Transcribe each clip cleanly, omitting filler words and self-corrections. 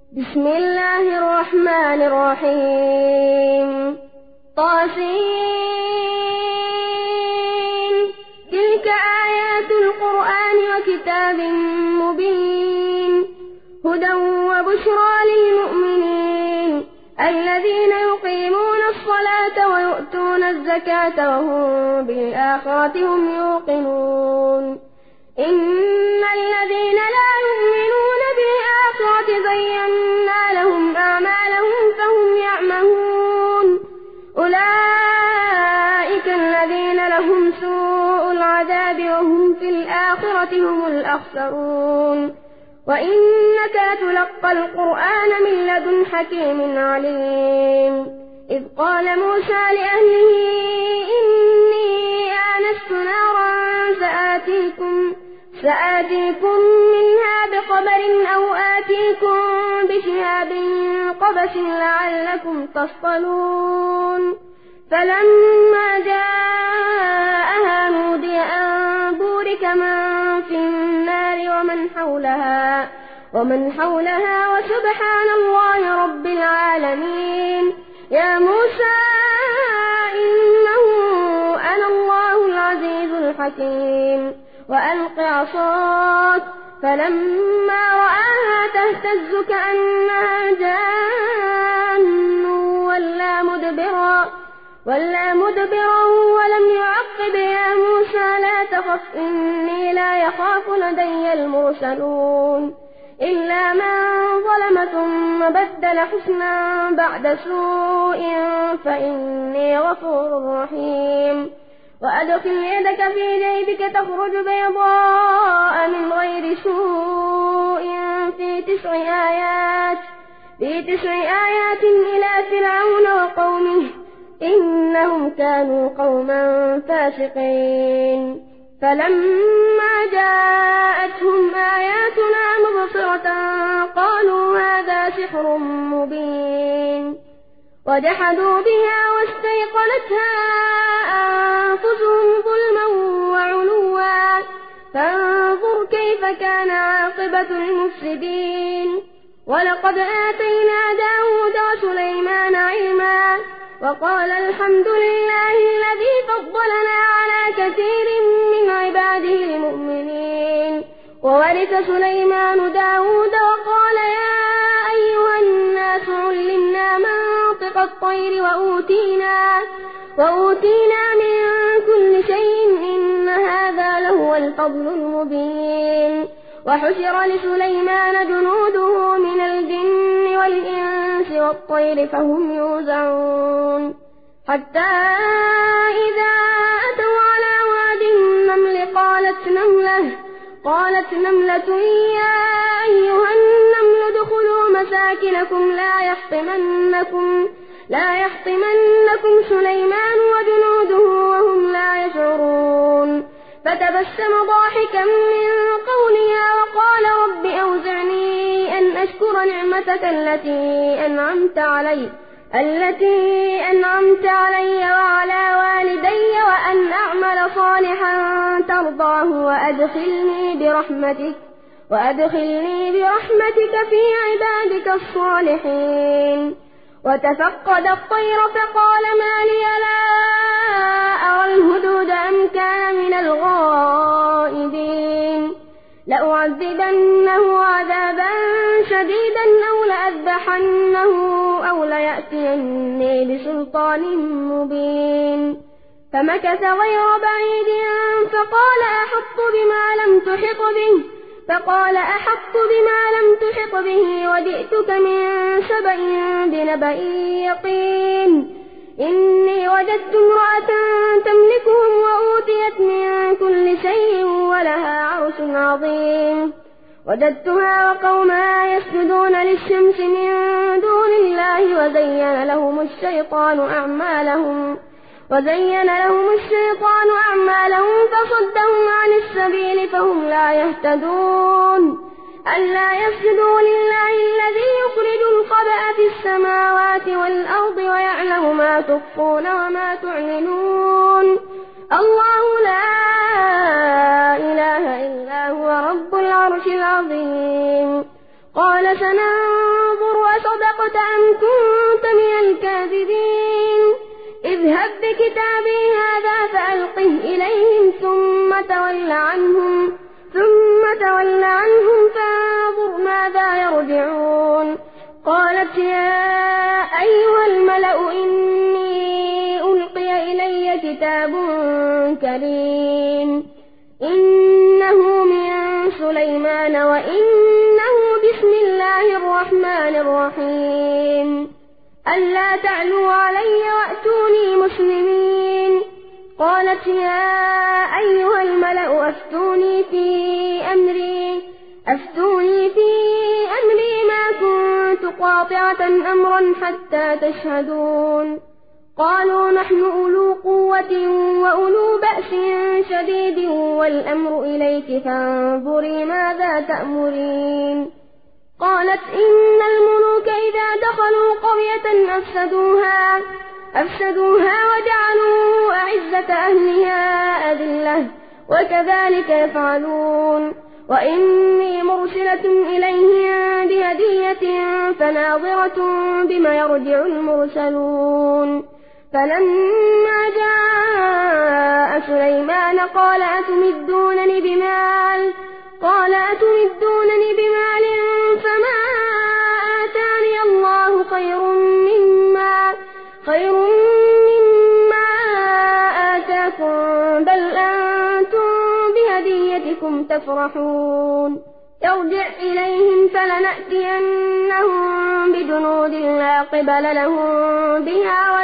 بسم الله الرحمن الرحيم طاسين تلك آيات القرآن وكتاب مبين هدى وبشرى للمؤمنين الذين يقيمون الصلاة ويؤتون الزكاة وهم بالآخرة هم يوقنون إن الذين لا يؤمنون بالآخرة زينا لهم أعمالهم فهم يعمهون أولئك الذين لهم سوء العذاب وهم في الآخرة هم الأخسرون وإنك لتلقى القرآن من لدن حكيم عليم إذ قال موسى لأهله إني آنست نارا سآتيكم منها بخبر أو آتيكم بشهاب قبس لعلكم تصطلون فلما جاءها نودي أن بورك من في النار ومن حولها وسبحان الله رب العالمين يا موسى إنه أنا الله العزيز الحكيم وألق عصاك فلما رآها تهتز كأنها جان ولا مدبرا ولم يعقب يا موسى لا تخف إني لا يخاف لدي المرسلون إلا من ظلم ثم بدل حسنا بعد سوء فإني غفور رحيم وأدخل يدك في جيبك تخرج بيضاء من غير سوء في 9 آيات إلى فرعون وقومه إنهم كانوا قوما فاسقين فلما جاءتهم آياتنا مبصرة قالوا هذا سحر مبين وجحدوا بها واستيقنتها أنفسهم ظلما وعلوا فانظر كيف كان عاقبة المفسدين ولقد آتينا داود وسليمان علما وقال الحمد لله الذي فضلنا على كثير من عباده المؤمنين وورث سليمان داود وقال يا أيها الناس علمنا منطق الطير وأوتينا من كل شيء إن هذا لهو الفضل المبين وحشر لسليمان جنوده من الجن والإنس والطير فهم يوزعون حتى إذا أتوا على واد النمل قالت نملة يا أيها النمل ادخلوا مساكنكم لا يحطمنكم سليمان وجنوده وهم لا يشعرون فتبسم ضاحكا من قولها وقال رب أوزعني أن أشكر نعمتك التي أنعمت علي وعلى والدي وأن أعمل صالحا ترضاه وأدخلني برحمتك في عبادك الصالحين وتفقد الطير فقال ما لي لا أرى الهدود أم كان من الغائبين لأعذبنه عذابا شديدا أو لأذبحنه أو ليأتيني بسلطان مبين فمكث غير بعيد فقال أحط بما لم تحط به وجئتك من سبأ بنبأ يقين إني وجدت امرأة تملكهم وأوتيت من كل شيء ولها عرش عظيم وجدتها وقومها يسجدون للشمس من دون الله وزين لهم الشيطان أعمالهم فصدهم عن السبيل فهم لا يهتدون ألا يسجدوا لله الذي يخرج الخبأ في السماوات والأرض ويعلم ما تخفون وما تعلنون الله لا إله إلا هو رب العرش العظيم قال سننظر أصدقت أم كنت من الكاذبين اذهب بكتابي هذا فألقه إليهم ثم تول عنهم فانظر ماذا يرجعون قالت يا أيها الملأ إني ألقي إلي كتاب كريم إنه من سليمان وإنه بسم الله الرحمن الرحيم ألا تعلوا علي وأتوني مسلمين قالت يا أيها الملأ أفتوني في أمري ما كنت قاطعة أمرا حتى تشهدون قالوا نحن أولو قوة وأولو بأس شديد والأمر إليك فانظري ماذا تأمرين قالت إن الملوك إذا دخلوا قرية أفسدوها وجعلوا أعزة أهلها أذلة وكذلك يفعلون وإني مرسلة إليهم بهدية فناظرة بما يرجع المرسلون فلما جاء سليمان قال أتمدونني بمال فما آتاني الله خير مما آتاكم بل أنتم بهديتكم تفرحون ارجع إليهم فلنأتينهم بجنود لا قبل لهم بها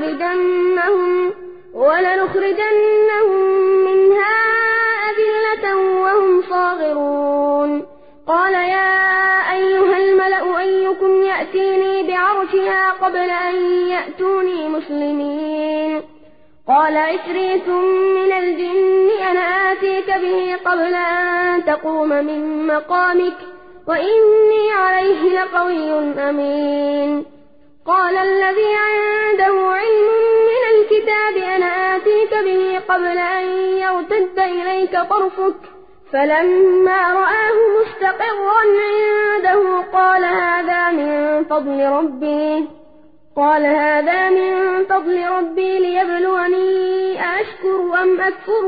ولنخرجنهم منها أذلة وهم صاغرون قال يا أيها الملأ أيكم يأتيني بعرشها قبل أن يأتوني مسلمين قال عفريت من الجن أنا آتيك به قبل أن تقوم من مقامك وإني عليه لقوي أمين قال الذي عنده علم من الكتاب أنا آتيك به قبل أن يرتد إليك طرفك فلما رآه مستقرا عنده قال هذا من فضل ربي ليبلوني أشكر أم أكفر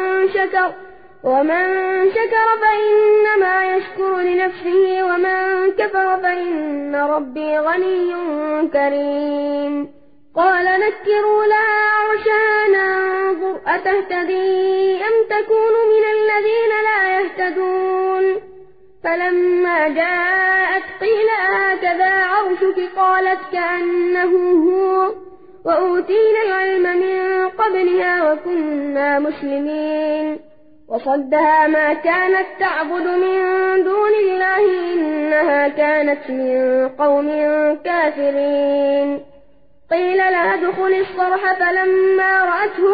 ومن شكر فإنما يشكر لنفسه ومن كفر فإن ربي غني كريم قال نكروا لها عرشها ننظر أتهتدي أم تكون من الذين لا يهتدون فلما جاءت قيل هكذا عرشك قالت كأنه هو وأوتينا العلم من قبلها وكنا مسلمين وصدها ما كانت تعبد من دون الله إنها كانت من قوم كافرين قيل لها ادخل الصرح فلما رأته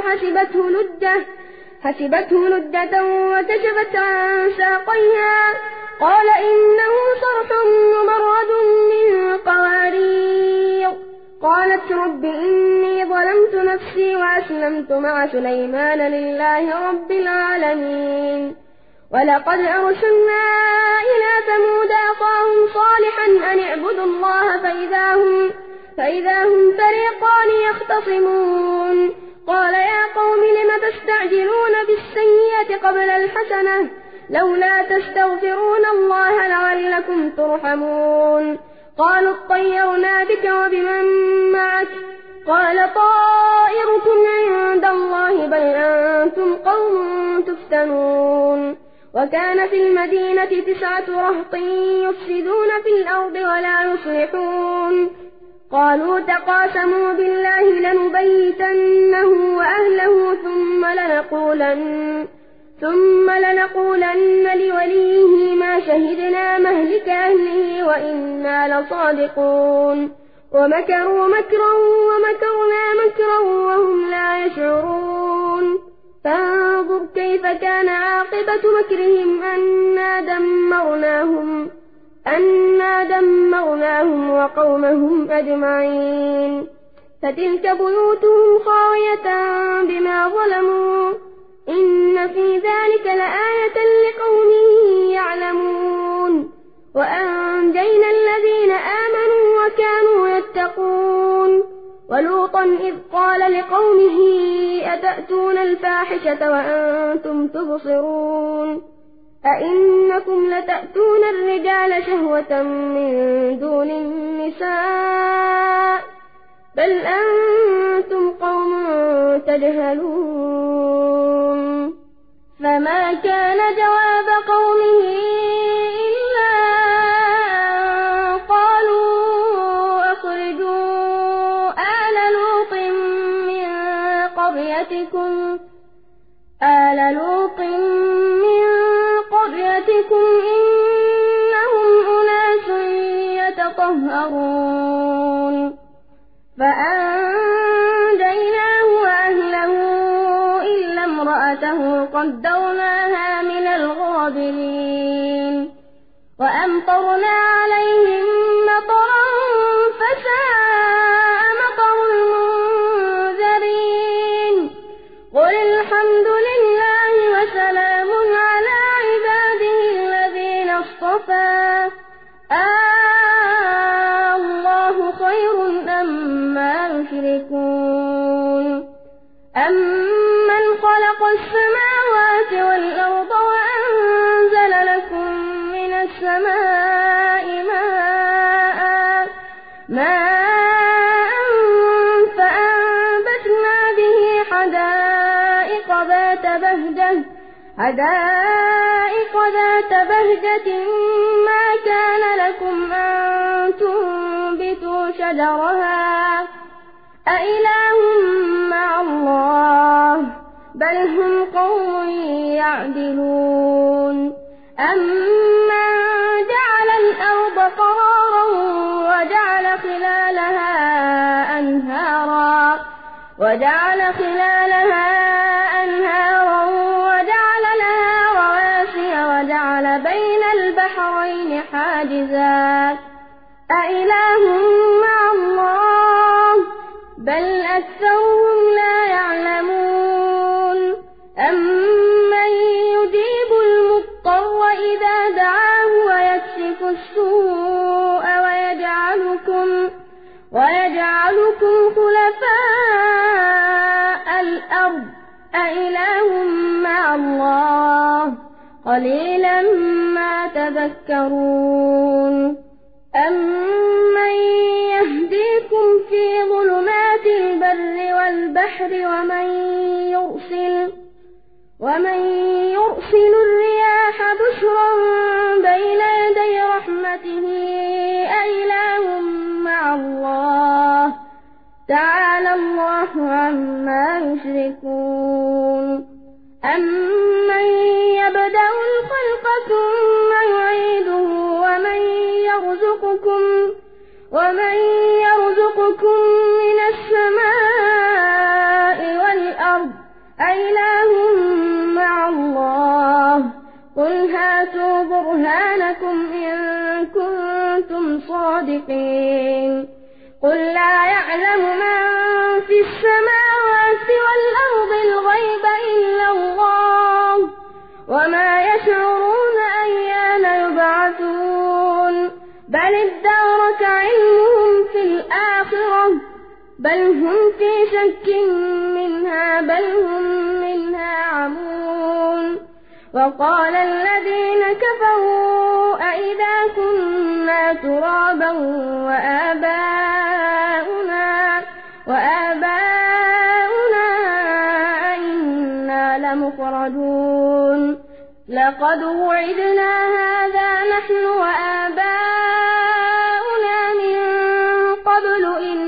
حسبته لجة وكشفت عن ساقيها قال إنه صرح ممرد من قوارير قالت رب إني ظلمت نفسي وأسلمت مع سليمان لله رب العالمين ولقد أرسلنا إلى ثمود أخاهم صالحا أن اعبدوا الله فإذا هم فريقان يختصمون قال يا قوم لم تستعجلون بالسيئة قبل الحسنة لولا تستغفرون الله لعلكم ترحمون قالوا اطيرنا بك وبمن معك قال طائركم عند الله بل أنتم قوم تفتنون وكان في المدينة 9 رهط يفسدون في الأرض ولا يصلحون قالوا تقاسموا بالله لنبيتنه وأهله ثم لنقولن لوليه ما شهدنا مهلك أهله وإنا لصادقون ومكروا مكرا ومكرنا مكرا وهم لا يشعرون فانظر كيف كان عاقبة مكرهم أنا دمرناهم وقومهم أجمعين فتلك بيوتهم خاوية بما ظلموا إن في ذلك لآية لقوم يعلمون وأنجينا الذين آمنوا لوطا إذ قال لقومه أتأتون الفاحشة وأنتم تبصرون أئنكم لتأتون الرجال شهوة من دون النساء بل أنتم قوم تجهلون فما كان جواب قومه إلا أن قالوا أخرجوا آل لوط من قريتكم إنهم أناس يتطهرون فأنجيناه وأهله إلا امرأته قدرناها من الغابرين وأمطرنا عليهم مطرا فساء مطر المنذرين قل الحمد لله وسلام على عباده الذين اصطفى الله خير أما يشركون أمن خلق السماوات والأرض وأنزل لكم من السماء ماء فأنبتنا به حدائق ذات بهجة ما كان لكم أن تنبتوا شجرها أإله مع الله بل هم قوم يعدلون أمن جعل الأرض قرارا وجعل خلالها أنهارا وجعل لها رواسي وجعل بين البحرين حاجزا أإله مع الله بل أكثرهم لا يعلمون أمن يجيب المضطر إذا دعاه ويكشف السوء ويجعلكم خلفاء الأرض أإله مع الله قليلا ما تذكرون أمن يهديكم في ظلمات البر والبحر ومن يرسل الرياح بشرا بين يدي رحمته أإله مع الله تعالى الله عما يشركون أمن يبدأ الخلق ثم يعيده ومن يرزقكم من السماء والأرض أإله مع الله قل هاتوا برهانكم إن كنتم صادقين قل لا يعلم من في السماوات والأرض الغيب إلا الله وما يشعرون أيان يبعثون بل ادارك علمهم في الآخرة بل هم في شك منها بل هم منها عمون وقال الذين كفروا أئذا كنا ترابا وآباؤنا أئنا لمخرجون لقد وعدنا هذا نحن وآباؤنا من قبل إن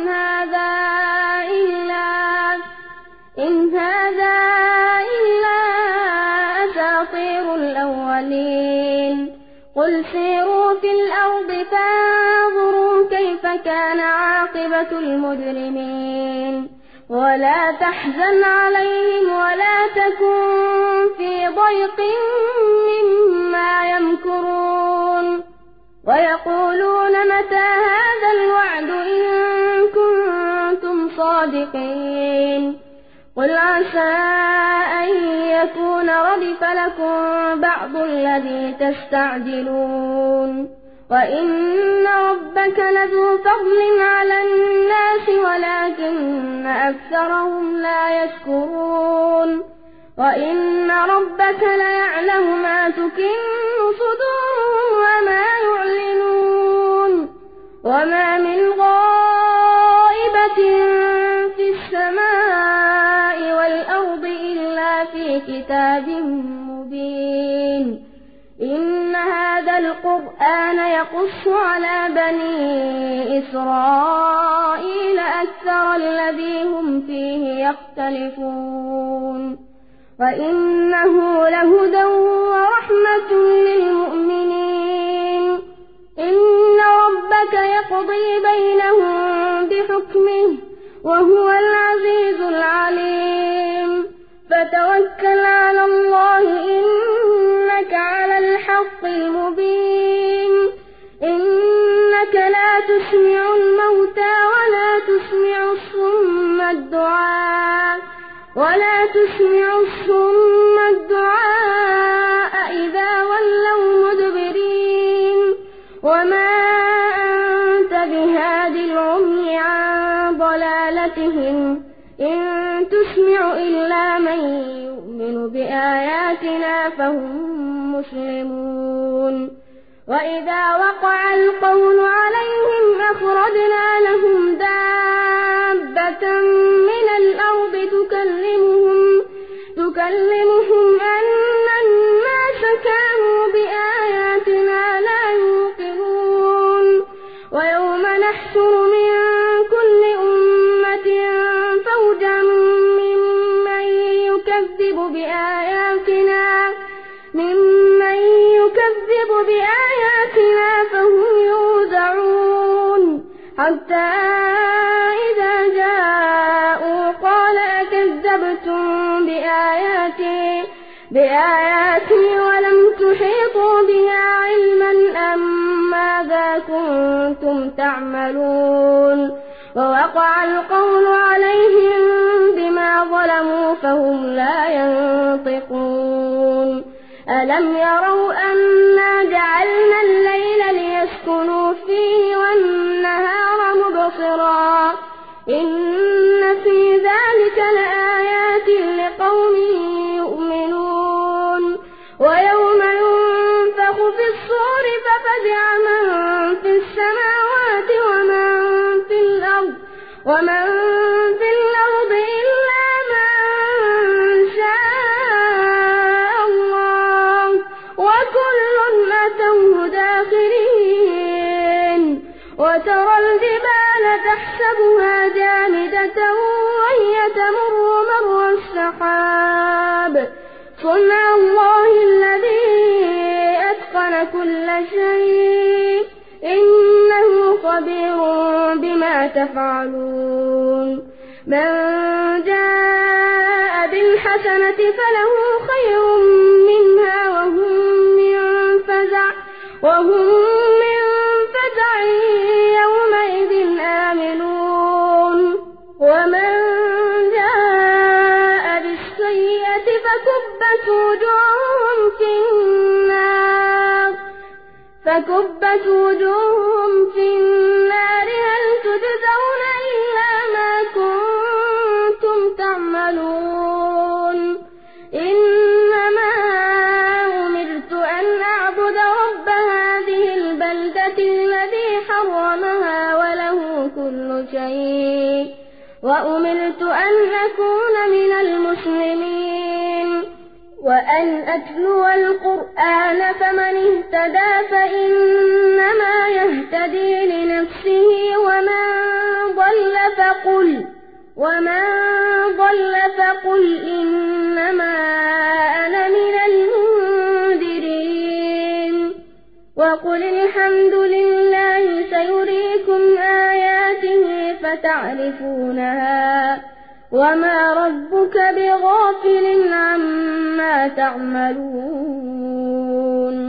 هذا إلا أساطير الأولين قل سيروا في الأرض فانظروا كيف كان عاقبة المجرمين ولا تحزن عليهم ولا تكن في ضيق مما يمكرون ويقولون متى هذا الوعد إن كنتم صادقين قل عسى أن يكون ردف لكم بعض الذي تستعجلون وإن ربك لذو فضل على الناس ولكن أكثرهم لا يشكرون وإن ربك ليعلم ما تكن صدورهم وما يعلنون وما من غائبة في السماء والأرض إلا في كتاب مبين إن هذا القرآن يقص على بني إسرائيل أكثر الذي هم فيه يختلفون وإنه لهدى ورحمة للمؤمنين إن ربك يقضي بينهم بحكمه وهو العزيز العليم فتوكل على الله إنك على الحق المبين إنك لا تسمع الموتى ولا تسمع الصم الدعاء إذا ولوا مدبرين وما أنت بهاد العمي عن ضلالتهم إن تسمع إلا من يؤمن بآياتنا فهم مسلمون وإذا وقع القول عليهم أخرجنا لهم دابة من الأرض تكلمهم أن الناس كانوا بآياتنا لا يوقنون ويوم نحشر من كل أمة فوجا ممن يكذب بآياتنا فهم يوزعون حتى إذا جاءوا قال أكذبتم بآياتي ولم تحيطوا بها علما أم ماذا كنتم تعملون ووقع القول عليهم بما ظلموا فهم لا ينطقون ألم يروا أنا جعلنا الليل ليسكنوا فيه والنهار مبصرا إن في ذلك لآيات لقوم يؤمنون ويوم ينفخ في الصور ففزع من في السماوات ومن في الأرض إلا من شاء الله وكل أتوه داخرين وترى الجبال تحسبها جامدة وهي تمر مر السحاب صنع الله الذي أتقن كل شيء إنه خبير بما تفعلون من جاء بالحسنة فله خير منها وهم من فزع يومئذ آمنون ومن جاء بالسيئة فكبت وجوههم في النار هل تجزون إلا ما كنتم تعملون إنما أمرت أن أعبد رب هذه البلدة الذي حرمها وله كل شيء وأمرت أن أكون من المسلمين وأن أتلو القرآن فمن اهتدى فإنما يهتدي لنفسه ومن ضل فقل إنما أنا من المنذرين وقل الحمد لله سيريكم آياته فتعرفونها وما ربك بغافل عما تعملون